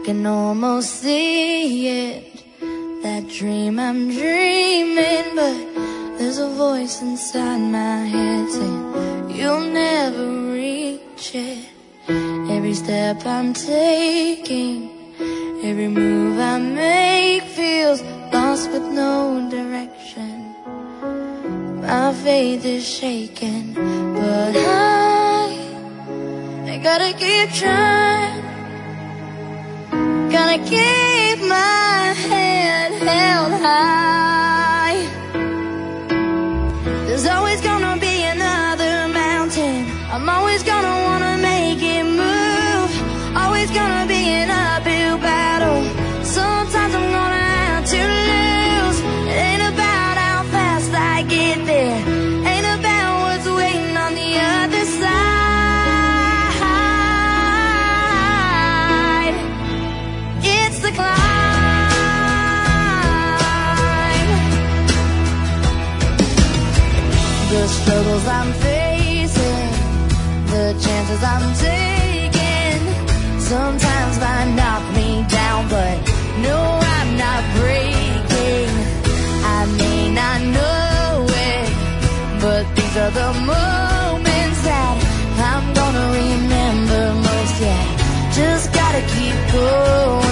can almost see it, that dream I'm dreaming, but there's a voice inside my head saying you'll never reach it. Every step I'm taking, every move I make feels lost with no direction. My faith is shaken, but I gotta keep trying. Gotta keep my head held high. There's always gonna be another mountain. I'm always gonna wanna make it move. Always gonna be an uphill battle. Sometimes I'm gonna have to lose. It ain't about how fast I get there, ain't about what's waiting on the other side. It's the climb. The struggles I'm facing, the chances I'm taking, sometimes might knock me down, but no, I'm not breaking. I may not know it, but these are the moments that I'm gonna remember most. Yeah, just gotta keep going.